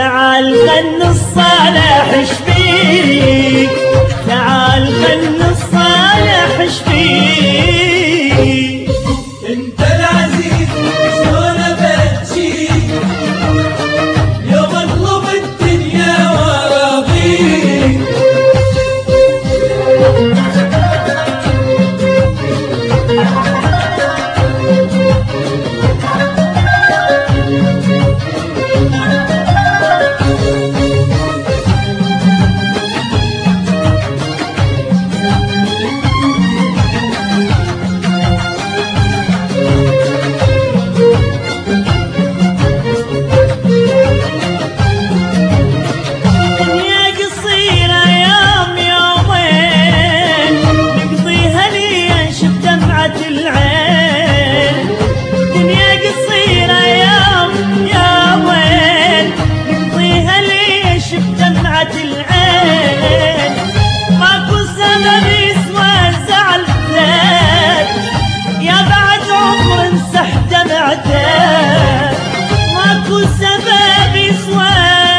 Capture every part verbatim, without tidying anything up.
تعال خل الصالح شفيك، تعال خل الصالح شفيك. انت العزيز شلون ابجيك يوم اطلب الدنيا واراضيك. ماكو سبب يسوى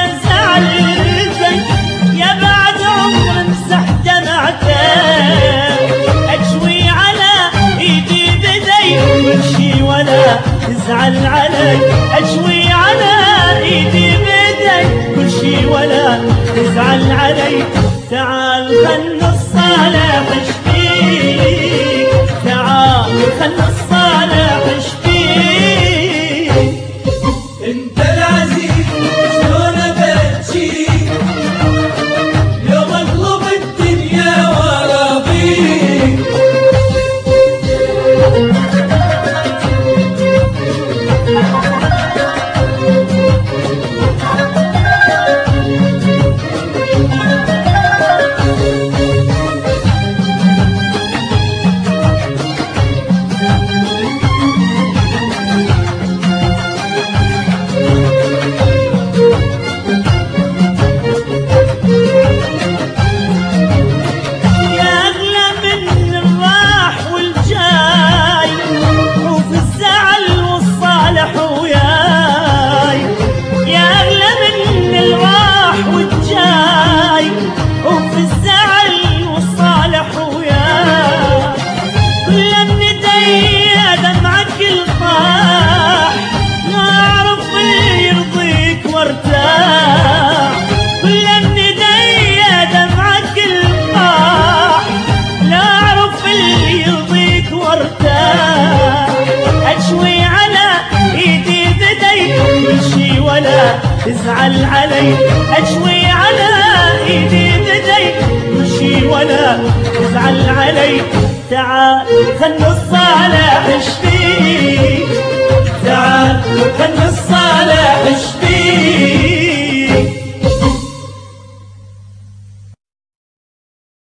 زعلتك يا بعد عمر امسح دمعتك. اجوي على ايدي بدي كل شي ولا تزعل علي، اجوي على ايدي بدي كل شي ولا تزعل علي. تعال خل الصالح شفيك، تعال خل الصالح شفيك. انت العزيز شلون ابجيك يوم اطلب الدنيا واراضيك. كل الندية دمعك الفاح لا اعرف اللي يرضيك وارتاح. اجوي على ايدي بدي كل شي ولا تزعل علي، اجوي على ايدي بدي كل شي ولا تزعل علي. تعال خل الصالح شفيك.